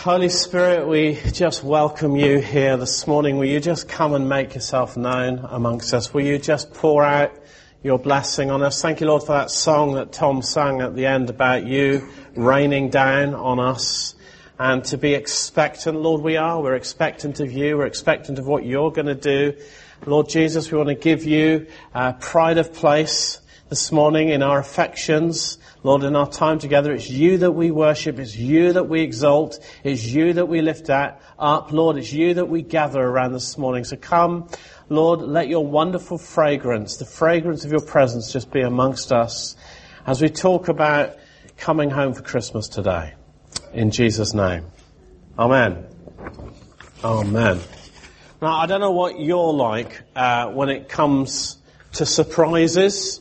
Holy Spirit, we just welcome you here this morning. Will you just come and make yourself known amongst us? Will you just pour out your blessing on us? Thank you, Lord, for that song that Tom sang at the end about you raining down on us. And to be expectant, Lord, we're expectant of you. We're expectant of what you're going to do. Lord Jesus, we want to give you pride of place this morning in our affections. Lord, in our time together, it's you that we worship, it's you that we exalt, it's you that we lift up. Lord, it's you that we gather around this morning. So come, Lord, let your wonderful fragrance, the fragrance of your presence, just be amongst us as we talk about coming home for Christmas today. In Jesus' name. Amen. Amen. Now, I don't know what you're like when it comes to surprises.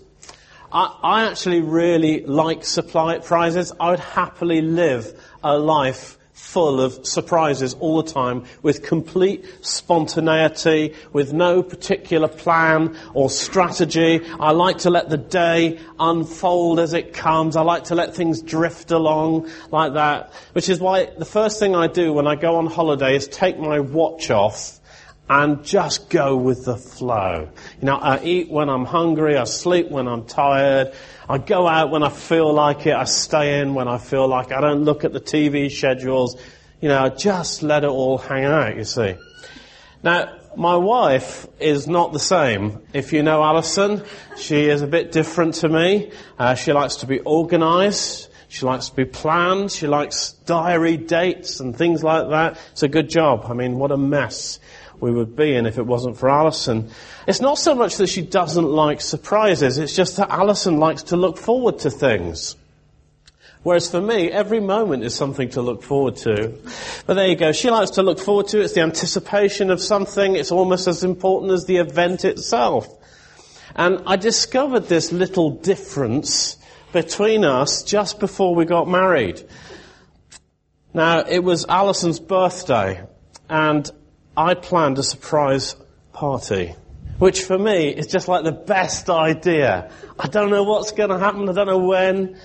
I actually really like surprises. I would happily live a life full of surprises all the time, with complete spontaneity, with no particular plan or strategy. I like to let the day unfold as it comes. I like to let things drift along like that, which is why the first thing I do when I go on holiday is take my watch off and just go with the flow. You know, I eat when I'm hungry, I sleep when I'm tired, I go out when I feel like it, I stay in when I feel like it. I don't look at the TV schedules, you know, I just let it all hang out, you see. Now, my wife is not the same. If you know Alison, she is a bit different to me. She likes to be organised. She likes to be planned. She likes diary dates and things like that. It's a good job. I mean, what a mess we would be in if it wasn't for Alison. It's not so much that she doesn't like surprises, it's just that Alison likes to look forward to things. Whereas for me, every moment is something to look forward to. But there you go, she likes to look forward to it. It's the anticipation of something. It's almost as important as the event itself. And I discovered this little difference between us just before we got married. Now, it was Alison's birthday, and I planned a surprise party, which for me is just like the best idea. I don't know what's going to happen. I don't know when.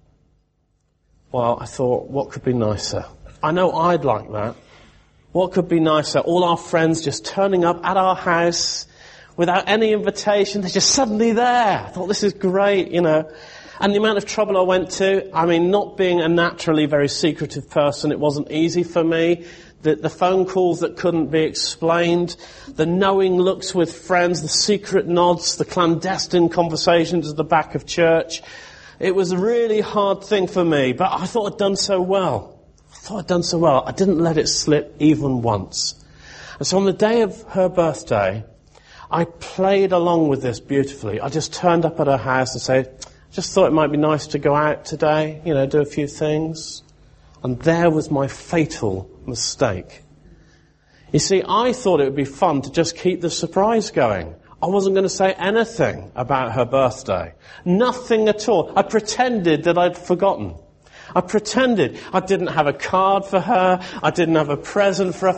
Well, I thought, what could be nicer? I know I'd like that. What could be nicer? All our friends just turning up at our house without any invitation. They're just suddenly there. I thought, this is great, you know. And the amount of trouble I went to, I mean, not being a naturally very secretive person, it wasn't easy for me. The phone calls that couldn't be explained, the knowing looks with friends, the secret nods, the clandestine conversations at the back of church. It was a really hard thing for me, but I thought I'd done so well. I didn't let it slip even once. And so on the day of her birthday, I played along with this beautifully. I just turned up at her house and said, just thought it might be nice to go out today, you know, do a few things. And there was my fatal mistake. You see, I thought it would be fun to just keep the surprise going. I wasn't going to say anything about her birthday. Nothing at all. I pretended that I'd forgotten. I pretended I didn't have a card for her. I didn't have a present for her.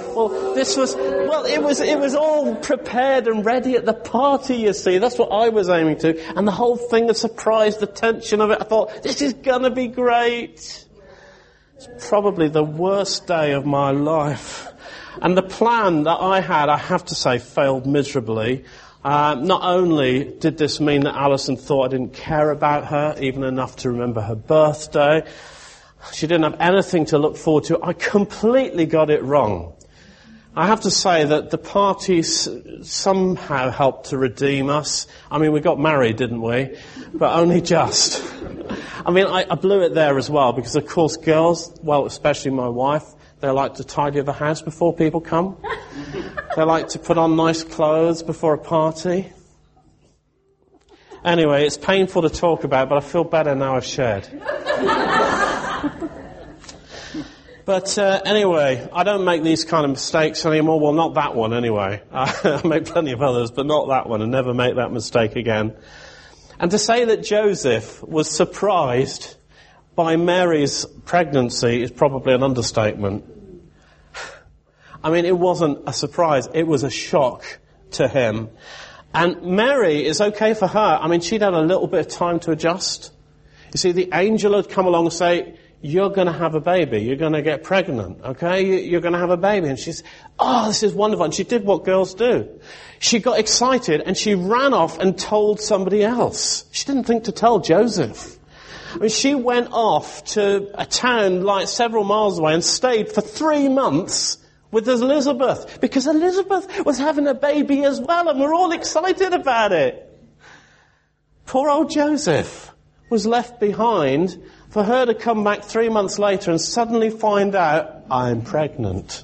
It was all prepared and ready at the party, you see. That's what I was aiming to. And the whole thing, the surprise, the tension of it, I thought, this is going to be great. It's probably the worst day of my life. And the plan that I had, I have to say, failed miserably. Not only did this mean that Alison thought I didn't care about her, even enough to remember her birthday, she didn't have anything to look forward to. I completely got it wrong. I have to say that the party somehow helped to redeem us. I mean, we got married, didn't we? But only just. I mean, I blew it there as well, because of course girls, well, especially my wife, they like to tidy the house before people come. They like to put on nice clothes before a party. Anyway, it's painful to talk about, but I feel better now I've shared. But anyway, I don't make these kind of mistakes anymore. Well, not that one anyway. I make plenty of others, but not that one, and never make that mistake again. And to say that Joseph was surprised by Mary's pregnancy is probably an understatement. I mean, it wasn't a surprise. It was a shock to him. And Mary is okay for her. I mean, she'd had a little bit of time to adjust. You see, the angel had come along and say, you're going to have a baby. You're going to get pregnant, okay? You're going to have a baby. And she's, oh, this is wonderful. And she did what girls do. She got excited and she ran off and told somebody else. She didn't think to tell Joseph. I mean, she went off to a town like several miles away and stayed for 3 months with Elizabeth, because Elizabeth was having a baby as well, and we're all excited about it. Poor old Joseph was left behind for her to come back 3 months later and suddenly find out, I'm pregnant.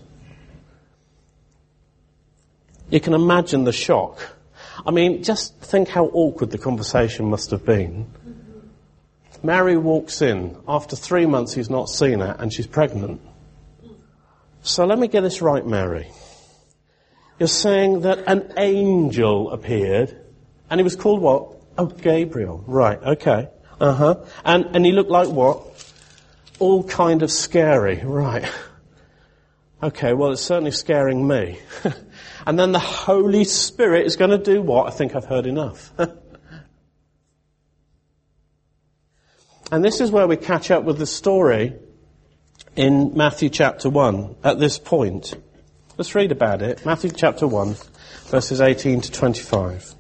You can imagine the shock. I mean, just think how awkward the conversation must have been. Mary walks in. After 3 months he's not seen her and she's pregnant. So let me get this right, Mary. You're saying that an angel appeared and he was called what? Oh, Gabriel. Right, okay. And he looked like what? All kind of scary. Right. Okay, well, it's certainly scaring me. And then the Holy Spirit is going to do what? I think I've heard enough. And this is where we catch up with the story in Matthew chapter 1 at this point. Let's read about it. Matthew chapter 1, verses 18 to 25.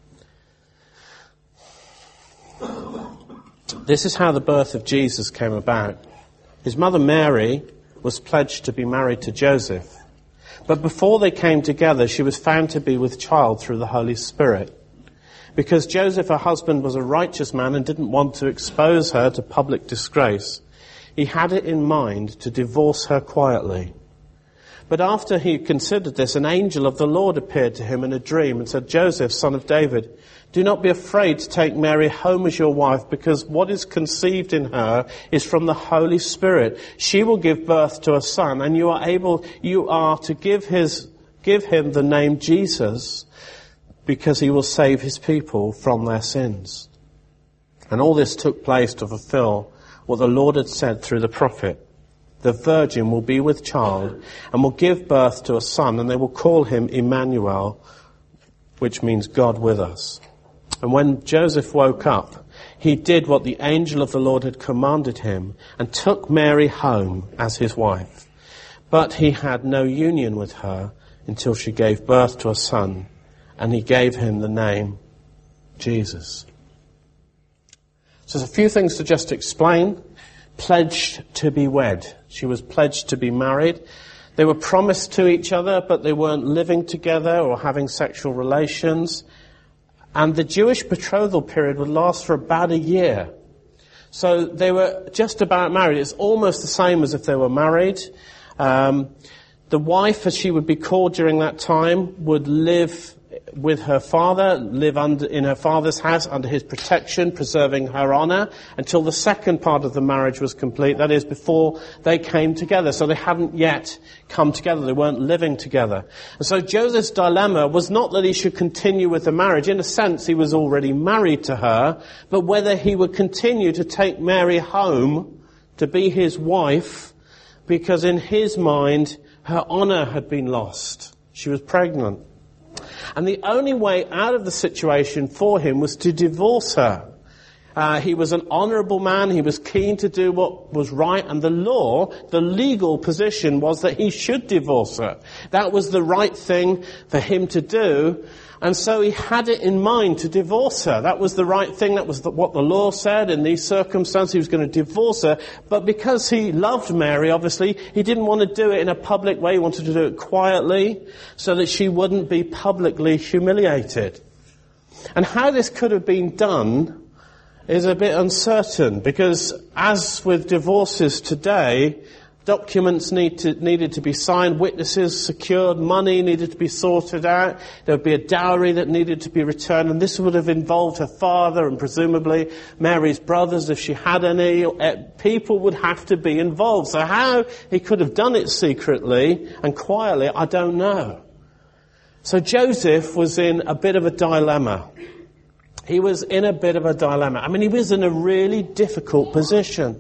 This is how the birth of Jesus came about. His mother Mary was pledged to be married to Joseph. But before they came together, she was found to be with child through the Holy Spirit. Because Joseph, her husband, was a righteous man and didn't want to expose her to public disgrace, he had it in mind to divorce her quietly. But after he considered this, an angel of the Lord appeared to him in a dream and said, Joseph, son of David, do not be afraid to take Mary home as your wife, because what is conceived in her is from the Holy Spirit. She will give birth to a son, and you are to give him the name Jesus, because he will save his people from their sins. And all this took place to fulfill what the Lord had said through the prophet. The virgin will be with child and will give birth to a son, and they will call him Emmanuel, which means God with us. And when Joseph woke up, he did what the angel of the Lord had commanded him and took Mary home as his wife. But he had no union with her until she gave birth to a son, and he gave him the name Jesus. So there's a few things to just explain. Pledged to be wed. She was pledged to be married. They were promised to each other, but they weren't living together or having sexual relations. And the Jewish betrothal period would last for about a year. So they were just about married. It's almost the same as if they were married. The wife, as she would be called during that time, would live with her father, live in her father's house under his protection, preserving her honour until the second part of the marriage was complete. That is, before they came together. So they hadn't yet come together. They weren't living together. And so Joseph's dilemma was not that he should continue with the marriage. In a sense, he was already married to her, but whether he would continue to take Mary home to be his wife, because in his mind, her honour had been lost. She was pregnant. And the only way out of the situation for him was to divorce her. He was an honourable man. He was keen to do what was right. And the legal position was that he should divorce her. That was the right thing for him to do. And so he had it in mind to divorce her. That was the right thing. That was what the law said. In these circumstances, he was going to divorce her. But because he loved Mary, obviously, he didn't want to do it in a public way. He wanted to do it quietly so that she wouldn't be publicly humiliated. And how this could have been done is a bit uncertain, because as with divorces today, documents needed to be signed, witnesses secured, money needed to be sorted out, there would be a dowry that needed to be returned, and this would have involved her father and presumably Mary's brothers if she had any. People would have to be involved. So how he could have done it secretly and quietly, I don't know. So Joseph was in a bit of a dilemma. He was in a bit of a dilemma. I mean, he was in a really difficult position.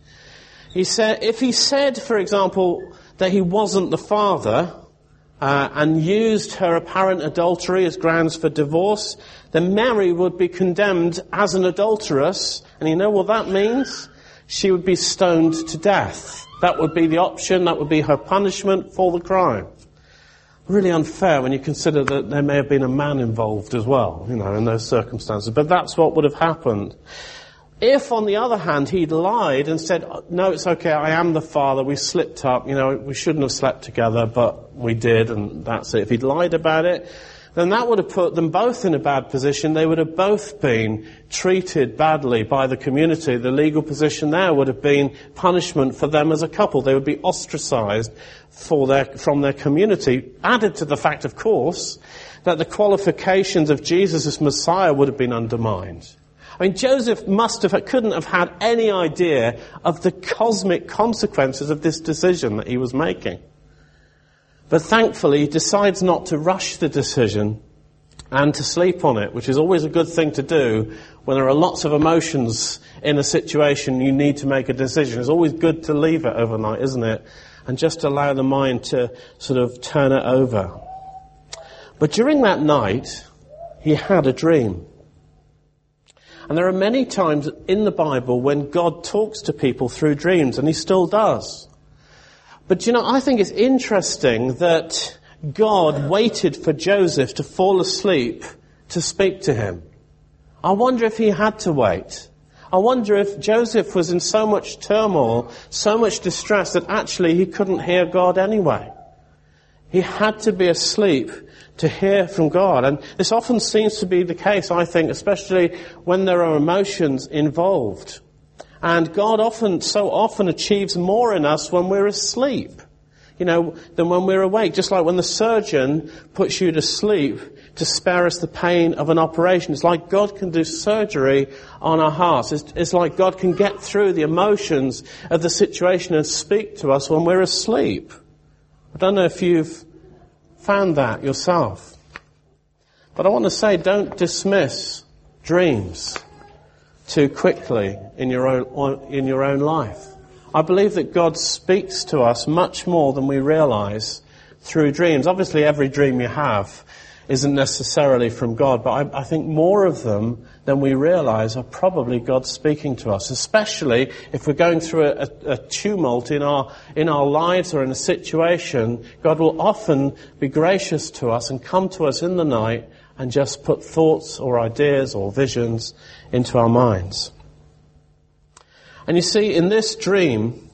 If he said, for example, that he wasn't the father, and used her apparent adultery as grounds for divorce, then Mary would be condemned as an adulteress. And you know what that means? she would be stoned to death. That would be the option, that would be her punishment for the crime. Really unfair when you consider that there may have been a man involved as well, in those circumstances. But that's what would have happened. If, on the other hand, he'd lied and said, no, it's okay, I am the father, we slipped up, we shouldn't have slept together, but we did, and that's it. If he'd lied about it, then that would have put them both in a bad position. They would have both been treated badly by the community. The legal position there would have been punishment for them as a couple. They would be ostracized from their community. Added to the fact, of course, that the qualifications of Jesus as Messiah would have been undermined. I mean, Joseph couldn't have had any idea of the cosmic consequences of this decision that he was making. But thankfully, he decides not to rush the decision and to sleep on it, which is always a good thing to do when there are lots of emotions in a situation you need to make a decision. It's always good to leave it overnight, isn't it? And just allow the mind to sort of turn it over. But during that night, he had a dream. And there are many times in the Bible when God talks to people through dreams, and he still does. But I think it's interesting that God waited for Joseph to fall asleep to speak to him. I wonder if he had to wait. I wonder if Joseph was in so much turmoil, so much distress, that actually he couldn't hear God anyway. He had to be asleep to hear from God. And this often seems to be the case, I think, especially when there are emotions involved. And God so often achieves more in us when we're asleep, than when we're awake. Just like when the surgeon puts you to sleep to spare us the pain of an operation. It's like God can do surgery on our hearts. It's like God can get through the emotions of the situation and speak to us when we're asleep. I don't know if you've found that yourself. But I want to say, don't dismiss dreams too quickly in your own life. I believe that God speaks to us much more than we realize through dreams. Obviously, every dream you have isn't necessarily from God, but I think more of them than we realize are probably God speaking to us, especially if we're going through a tumult in our lives or in a situation. God will often be gracious to us and come to us in the night and just put thoughts or ideas or visions into our minds. And you see, in this dream,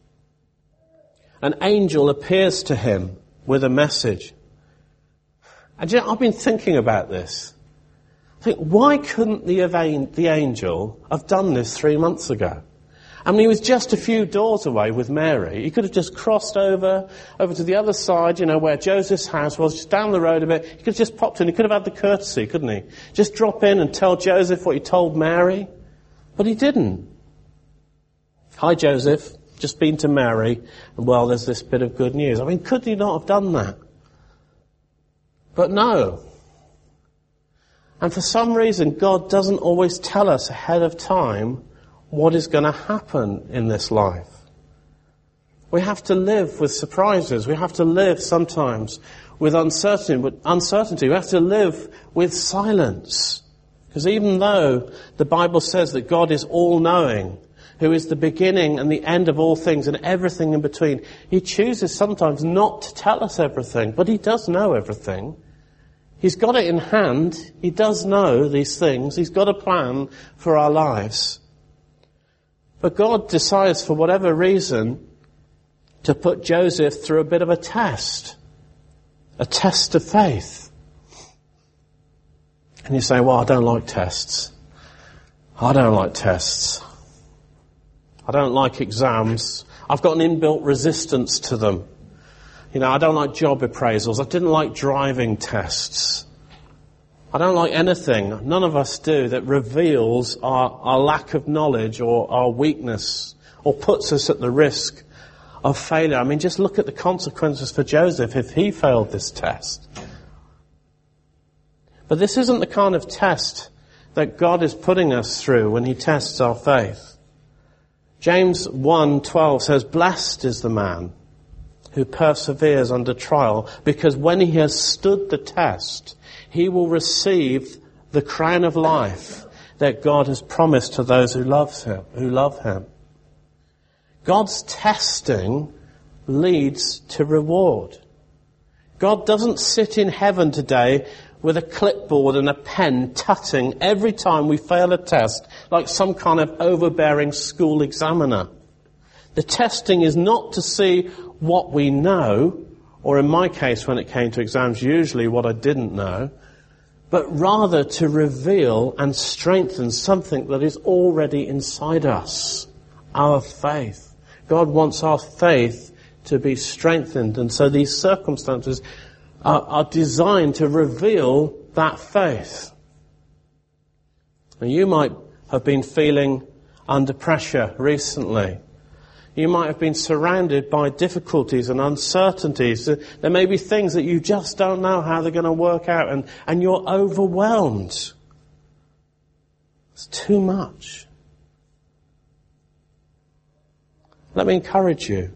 an angel appears to him with a message. And I've been thinking about this. I think, why couldn't the angel have done this 3 months ago? I mean, he was just a few doors away with Mary. He could have just crossed over to the other side, where Joseph's house was, just down the road a bit. He could have just popped in. He could have had the courtesy, couldn't he? Just drop in and tell Joseph what he told Mary. But he didn't. Hi, Joseph. Just been to Mary. And well, there's this bit of good news. I mean, could he not have done that? But no. And for some reason, God doesn't always tell us ahead of time what is going to happen in this life. We have to live with surprises. We have to live sometimes with uncertainty. We have to live with silence. Because even though the Bible says that God is all-knowing, who is the beginning and the end of all things and everything in between, he chooses sometimes not to tell us everything, but he does know everything. He's got it in hand. He does know these things. He's got a plan for our lives. But God decides, for whatever reason, to put Joseph through a bit of a test of faith. And you say, well, I don't like tests. I don't like tests. I don't like exams. I've got an inbuilt resistance to them. I don't like job appraisals. I didn't like driving tests. I don't like anything, none of us do, that reveals our lack of knowledge or our weakness or puts us at the risk of failure. I mean, just look at the consequences for Joseph if he failed this test. But this isn't the kind of test that God is putting us through when he tests our faith. James 1:12 says, "Blessed is the man who perseveres under trial, because when he has stood the test, he will receive the crown of life that God has promised to those who love him. God's testing leads to reward. God doesn't sit in heaven today with a clipboard and a pen tutting every time we fail a test like some kind of overbearing school examiner. The testing is not to see what we know, or in my case when it came to exams, usually what I didn't know, but rather to reveal and strengthen something that is already inside us, our faith. God wants our faith to be strengthened, and so these circumstances are designed to reveal that faith. And you might have been feeling under pressure recently. You might have been surrounded by difficulties and uncertainties. There may be things that you just don't know how they're going to work out, and you're overwhelmed. It's too much. Let me encourage you.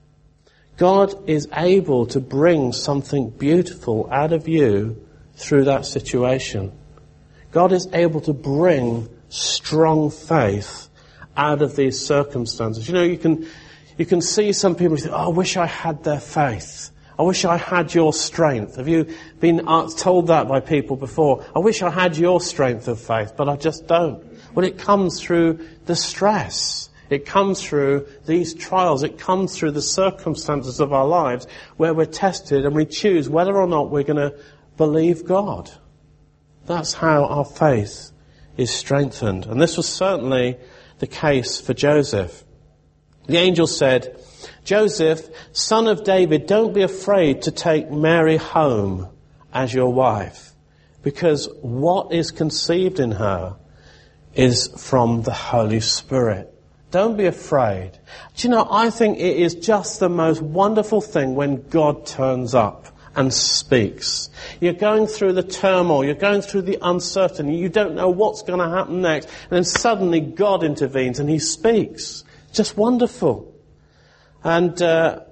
God is able to bring something beautiful out of you through that situation. God is able to bring strong faith out of these circumstances. You know, you can see some people who think, oh, I wish I had their faith. I wish I had your strength. Have you been told that by people before? I wish I had your strength of faith, but I just don't. Well, it comes through the stress. It comes through these trials. It comes through the circumstances of our lives where we're tested and we choose whether or not we're going to believe God. That's how our faith is strengthened. And this was certainly the case for Joseph. The angel said, Joseph, son of David, don't be afraid to take Mary home as your wife, because what is conceived in her is from the Holy Spirit. Don't be afraid. Do you know, I think it is just the most wonderful thing when God turns up and speaks. You're going through the turmoil, you're going through the uncertainty, you don't know what's going to happen next, and then suddenly God intervenes and He speaks. Just wonderful. And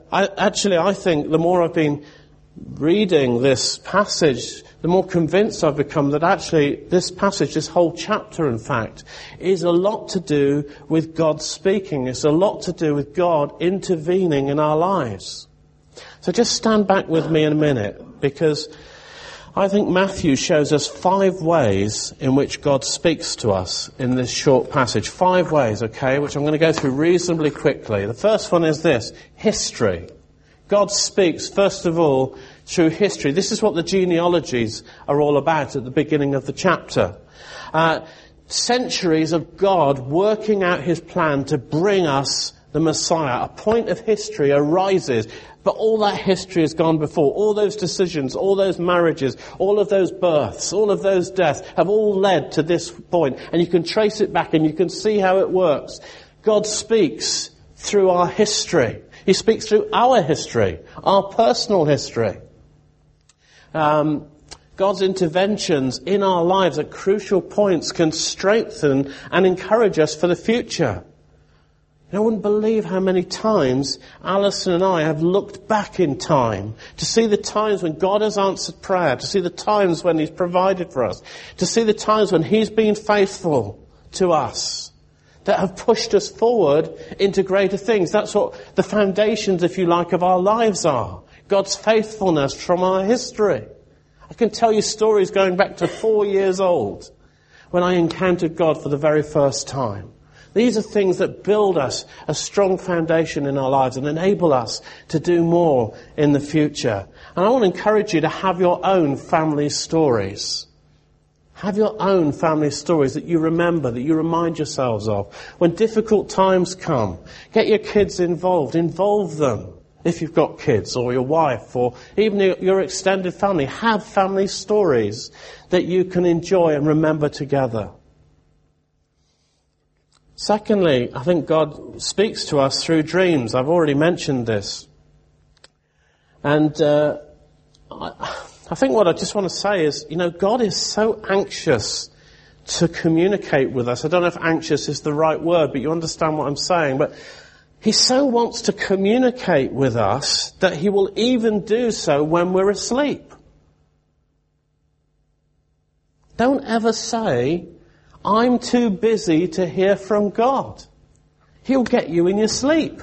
I think the more I've been reading this passage, the more convinced I've become that actually this passage, this whole chapter in fact, is a lot to do with God speaking. It's a lot to do with God intervening in our lives. So just stand back with me in a minute, because I think Matthew shows us 5 ways in which God speaks to us in this short passage. 5 ways, okay, which I'm going to go through reasonably quickly. The first one is this: history. God speaks, first of all, through history. This is what the genealogies are all about at the beginning of the chapter. Centuries of God working out His plan to bring us the Messiah. A point of history arises, but all that history has gone before. All those decisions, all those marriages, all of those births, all of those deaths have all led to this point. And you can trace it back and you can see how it works. God speaks through our history. He speaks through our history, our personal history. God's interventions in our lives at crucial points can strengthen and encourage us for the future. I wouldn't believe how many times Alison and I have looked back in time to see the times when God has answered prayer, to see the times when He's provided for us, to see the times when He's been faithful to us, that have pushed us forward into greater things. That's what the foundations, if you like, of our lives are. God's faithfulness from our history. I can tell you stories going back to 4 years old when I encountered God for the very first time. These are things that build us a strong foundation in our lives and enable us to do more in the future. And I want to encourage you to have your own family stories. Have your own family stories that you remember, that you remind yourselves of. When difficult times come, get your kids involved. Involve them. If you've got kids, or your wife, or even your extended family, have family stories that you can enjoy and remember together. Secondly, I think God speaks to us through dreams. I've already mentioned this. And I think what I just want to say is, God is so anxious to communicate with us. I don't know if anxious is the right word, but you understand what I'm saying. But He so wants to communicate with us that He will even do so when we're asleep. Don't ever say, I'm too busy to hear from God. He'll get you in your sleep.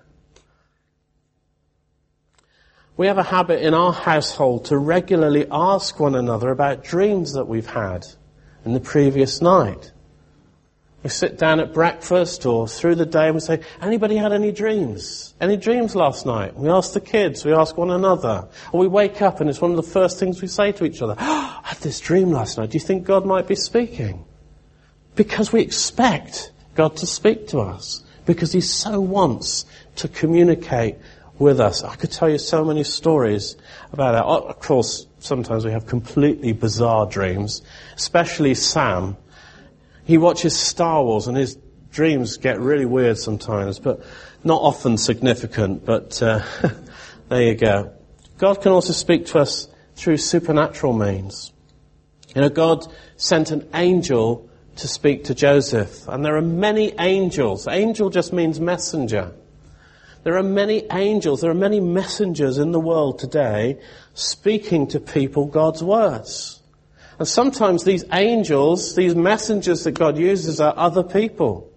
We have a habit in our household to regularly ask one another about dreams that we've had in the previous night. We sit down at breakfast or through the day and we say, anybody had any dreams? Any dreams last night? We ask the kids, we ask one another. Or we wake up and it's one of the first things we say to each other. Oh, I had this dream last night. Do you think God might be speaking? Because we expect God to speak to us. Because He so wants to communicate with us. I could tell you so many stories about that. Of course, sometimes we have completely bizarre dreams, especially Sam. He watches Star Wars and his dreams get really weird sometimes, but not often significant, but there you go. God can also speak to us through supernatural means. You know, God sent an angel to speak to Joseph, and there are many angels. Angel just means messenger. There are many angels, there are many messengers in the world today speaking to people God's words. And sometimes these angels, these messengers that God uses are other people.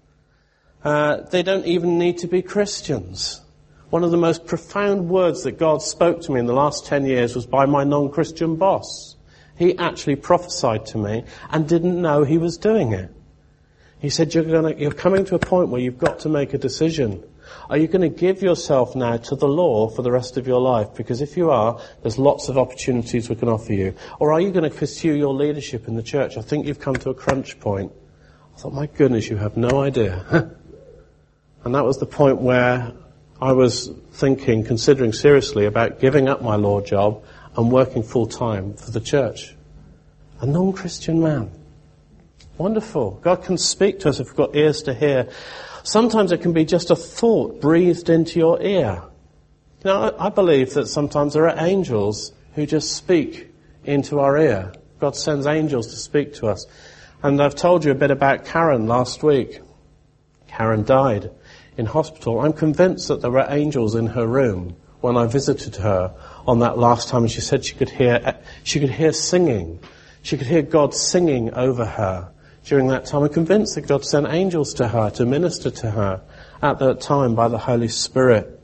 They don't even need to be Christians. One of the most profound words that God spoke to me in the last 10 years was by my non-Christian boss. He actually prophesied to me and didn't know he was doing it. He said, you're coming to a point where you've got to make a decision. Are you going to give yourself now to the law for the rest of your life? Because if you are, there's lots of opportunities we can offer you. Or are you going to pursue your leadership in the church? I think you've come to a crunch point. I thought, my goodness, you have no idea. And that was the point where I was considering seriously about giving up my law job and working full time for the church. A non-Christian man. Wonderful. God can speak to us if we've got ears to hear. Sometimes it can be just a thought breathed into your ear. You know, I believe that sometimes there are angels who just speak into our ear. God sends angels to speak to us. And I've told you a bit about Karen last week. Karen died in hospital. I'm convinced that there were angels in her room when I visited her on that last time. And she said she could hear singing. She could hear God singing over her. During that time, I'm convinced that God sent angels to her to minister to her at that time by the Holy Spirit.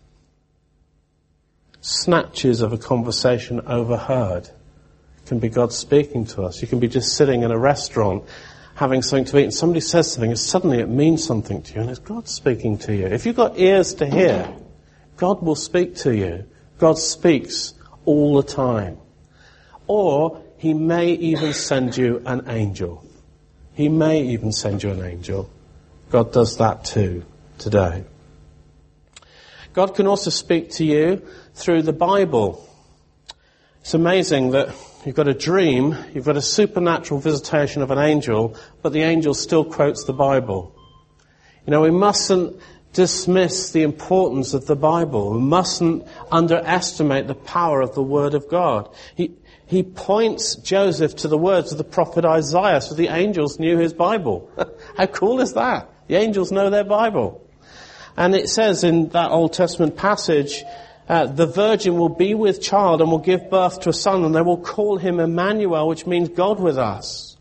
Snatches of a conversation overheard can be God speaking to us. You can be just sitting in a restaurant having something to eat and somebody says something and suddenly it means something to you and it's God speaking to you. If you've got ears to hear, God will speak to you. God speaks all the time. Or He may even send you an angel. He may even send you an angel. God does that too today. God can also speak to you through the Bible. It's amazing that you've got a dream, you've got a supernatural visitation of an angel, but the angel still quotes the Bible. You know, we mustn't dismiss the importance of the Bible. We mustn't underestimate the power of the Word of God. He points Joseph to the words of the prophet Isaiah, so the angels knew his Bible. How cool is that? The angels know their Bible. And it says in that Old Testament passage, the virgin will be with child and will give birth to a son, and they will call him Emmanuel, which means God with us.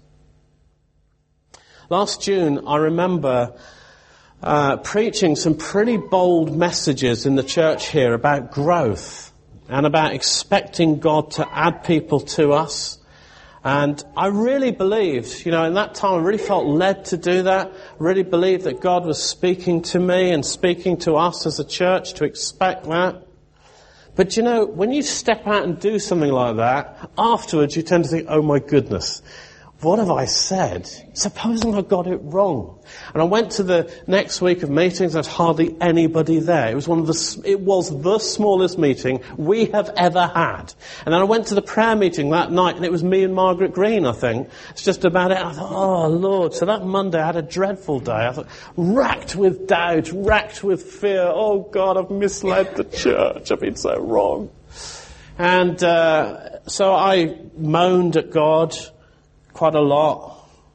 Last June, I remember preaching some pretty bold messages in the church here about growth. And about expecting God to add people to us. And I really believed, in that time I really felt led to do that. I really believed that God was speaking to me and speaking to us as a church to expect that. But when you step out and do something like that, afterwards you tend to think, oh my goodness, what have I said? Supposing I got it wrong. And I went to the next week of meetings, there's hardly anybody there. It was the smallest meeting we have ever had. And then I went to the prayer meeting that night, and it was me and Margaret Green, I think. It's just about it. I thought, oh Lord. So that Monday I had a dreadful day. I thought, racked with doubt, racked with fear. Oh God, I've misled the church. I've been so wrong. And so I moaned at God quite a lot.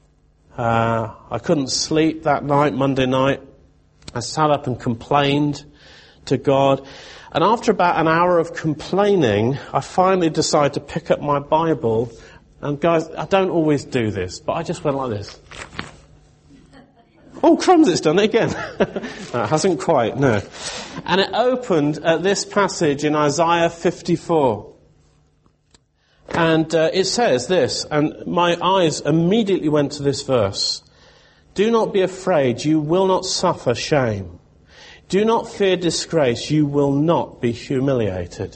I couldn't sleep that night, Monday night. I sat up and complained to God. And after about an hour of complaining, I finally decided to pick up my Bible. And guys, I don't always do this, but I just went like this. Oh, crumbs, it's done it again. No, it hasn't quite, no. And it opened at this passage in Isaiah 54. And it says this, and my eyes immediately went to this verse. Do not be afraid, you will not suffer shame. Do not fear disgrace, you will not be humiliated.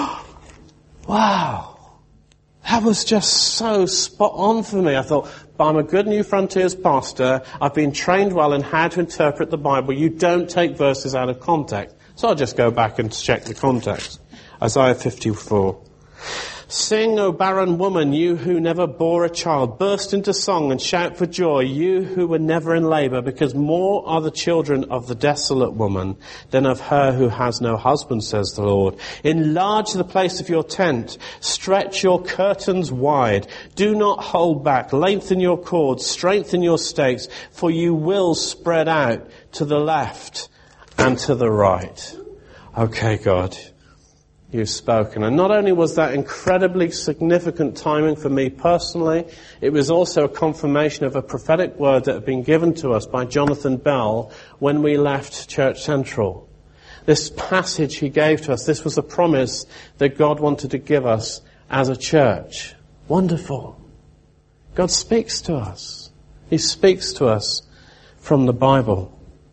Wow. That was just so spot on for me. I thought, but I'm a good New Frontiers pastor. I've been trained well in how to interpret the Bible. You don't take verses out of context. So I'll just go back and check the context. Isaiah 54. Sing, O barren woman, you who never bore a child. Burst into song and shout for joy, you who were never in labour, because more are the children of the desolate woman than of her who has no husband, says the Lord. Enlarge the place of your tent. Stretch your curtains wide. Do not hold back. Lengthen your cords. Strengthen your stakes, for you will spread out to the left and to the right. Okay, God. You've spoken. And not only was that incredibly significant timing for me personally, it was also a confirmation of a prophetic word that had been given to us by Jonathan Bell when we left Church Central. This passage he gave to us, this was a promise that God wanted to give us as a church. Wonderful. God speaks to us. He speaks to us from the Bible.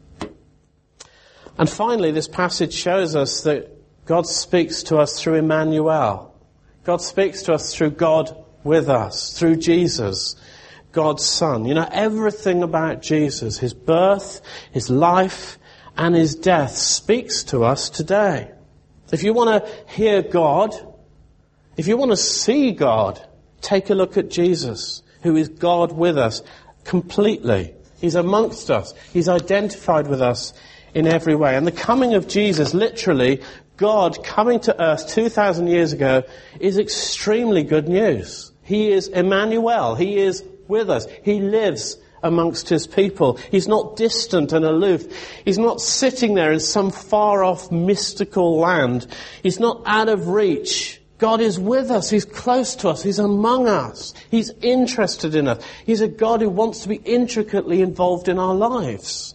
And finally, this passage shows us that God speaks to us through Emmanuel. God speaks to us through God with us, through Jesus, God's Son. You know, everything about Jesus, his birth, his life, and his death speaks to us today. If you want to hear God, if you want to see God, take a look at Jesus, who is God with us completely. He's amongst us. He's identified with us in every way. And the coming of Jesus, literally, God coming to earth 2,000 years ago, is extremely good news. He is Emmanuel. He is with us. He lives amongst his people. He's not distant and aloof. He's not sitting there in some far-off mystical land. He's not out of reach. God is with us. He's close to us. He's among us. He's interested in us. He's a God who wants to be intricately involved in our lives.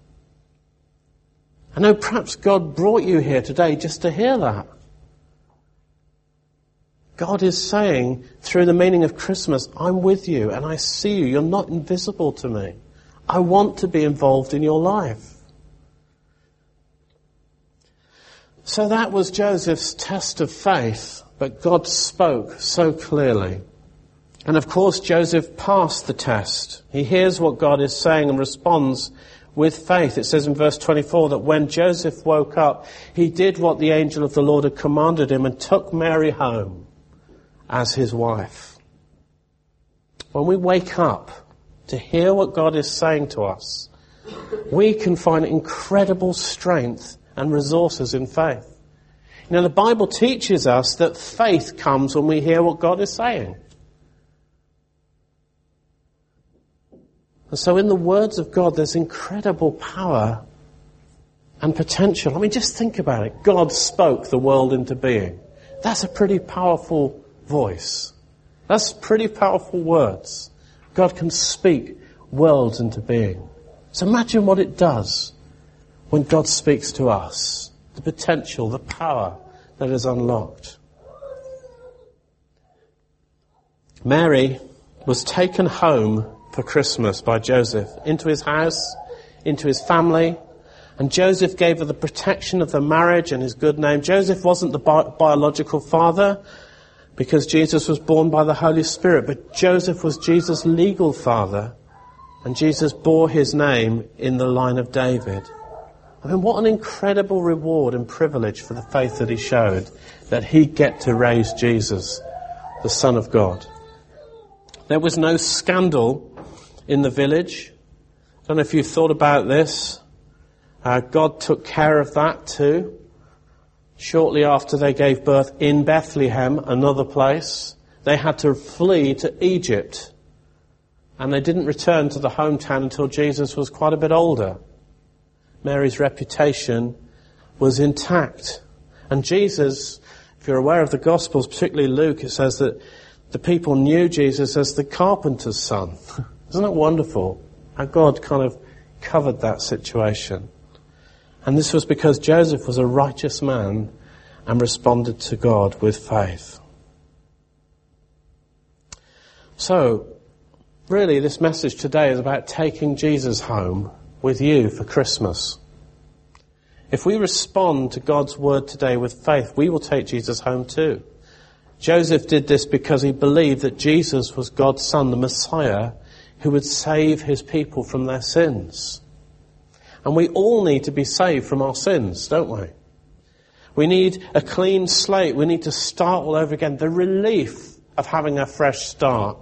I know perhaps God brought you here today just to hear that. God is saying, through the meaning of Christmas, I'm with you and I see you. You're not invisible to me. I want to be involved in your life. So that was Joseph's test of faith, but God spoke so clearly. And of course, Joseph passed the test. He hears what God is saying and responds with faith. It says in verse 24 that when Joseph woke up, he did what the angel of the Lord had commanded him and took Mary home as his wife. When we wake up to hear what God is saying to us, we can find incredible strength and resources in faith. You know, the Bible teaches us that faith comes when we hear what God is saying. And so in the words of God, there's incredible power and potential. I mean, just think about it. God spoke the world into being. That's a pretty powerful voice. That's pretty powerful words. God can speak worlds into being. So imagine what it does when God speaks to us. The potential, the power that is unlocked. Mary was taken home for Christmas by Joseph, into his house, into his family, and Joseph gave her the protection of the marriage and his good name. Joseph wasn't the biological father because Jesus was born by the Holy Spirit, but Joseph was Jesus' legal father, and Jesus bore his name in the line of David. I mean, what an incredible reward and privilege for the faith that he showed, that he'd get to raise Jesus, the Son of God. There was no scandal in the village. I don't know if you've thought about this. God took care of that too. Shortly after they gave birth in Bethlehem, another place, they had to flee to Egypt. And they didn't return to the hometown until Jesus was quite a bit older. Mary's reputation was intact. And Jesus, if you're aware of the Gospels, particularly Luke, it says that the people knew Jesus as the carpenter's son. Isn't that wonderful? How God kind of covered that situation. And this was because Joseph was a righteous man and responded to God with faith. So, really, this message today is about taking Jesus home with you for Christmas. If we respond to God's word today with faith, we will take Jesus home too. Joseph did this because he believed that Jesus was God's Son, the Messiah, who would save his people from their sins. And we all need to be saved from our sins, don't we? We need a clean slate. We need to start all over again. The relief of having a fresh start.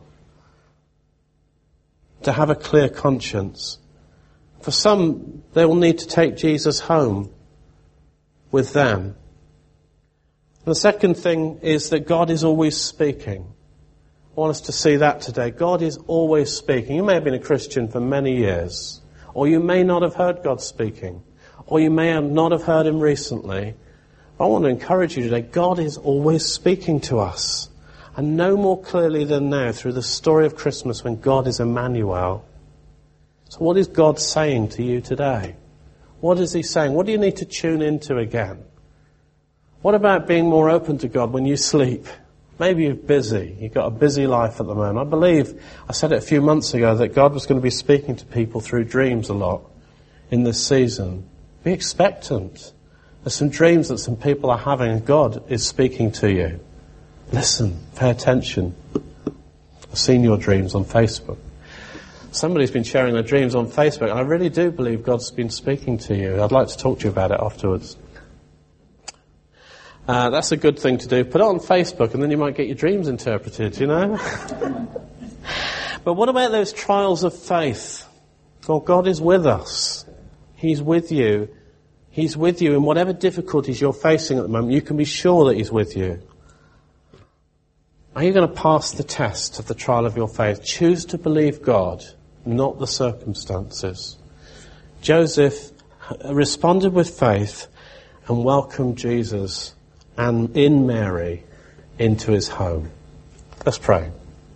To have a clear conscience. For some, they will need to take Jesus home with them. The second thing is that God is always speaking. I want us to see that today. God is always speaking. You may have been a Christian for many years, or you may not have heard God speaking, or you may not have heard him recently. I want to encourage you today, God is always speaking to us. And no more clearly than now through the story of Christmas when God is Emmanuel. So what is God saying to you today? What is he saying? What do you need to tune into again? What about being more open to God when you sleep? Maybe you're busy. You've got a busy life at the moment. I believe, I said it a few months ago, that God was going to be speaking to people through dreams a lot in this season. Be expectant. There's some dreams that some people are having and God is speaking to you. Listen, pay attention. I've seen your dreams on Facebook. Somebody's been sharing their dreams on Facebook, and I really do believe God's been speaking to you. I'd like to talk to you about it afterwards. That's a good thing to do. Put it on Facebook and then you might get your dreams interpreted, you know. But what about those trials of faith? Well, God is with us. He's with you. He's with you in whatever difficulties you're facing at the moment. You can be sure that he's with you. Are you going to pass the test of the trial of your faith? Choose to believe God, not the circumstances. Joseph responded with faith and welcomed Jesus and in Mary into his home. Let's pray.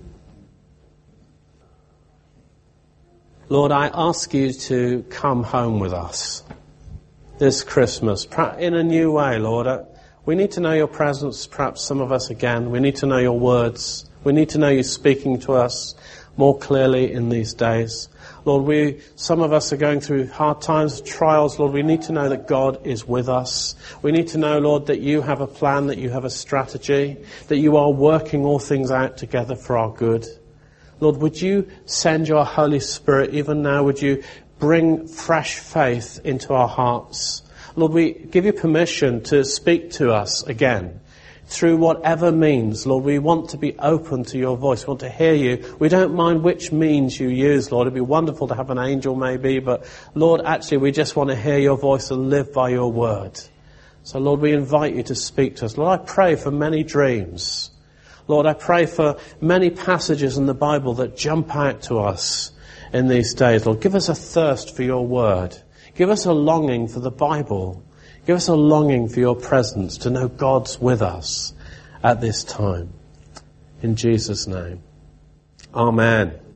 Lord, I ask you to come home with us this Christmas in a new way, Lord. We need to know your presence, perhaps some of us again. We need to know your words. We need to know you speaking to us more clearly in these days. Lord, some of us are going through hard times, trials. Lord, we need to know that God is with us. We need to know, Lord, that you have a plan, that you have a strategy, that you are working all things out together for our good. Lord, would you send your Holy Spirit even now? Would you bring fresh faith into our hearts? Lord, we give you permission to speak to us again through whatever means. Lord, we want to be open to your voice. We want to hear you. We don't mind which means you use, Lord. It'd be wonderful to have an angel maybe, but Lord, actually we just want to hear your voice and live by your word. So Lord, we invite you to speak to us. Lord, I pray for many dreams. Lord, I pray for many passages in the Bible that jump out to us in these days. Lord, give us a thirst for your word. Give us a longing for the Bible. Give us a longing for your presence, to know God's with us at this time. In Jesus' name. Amen.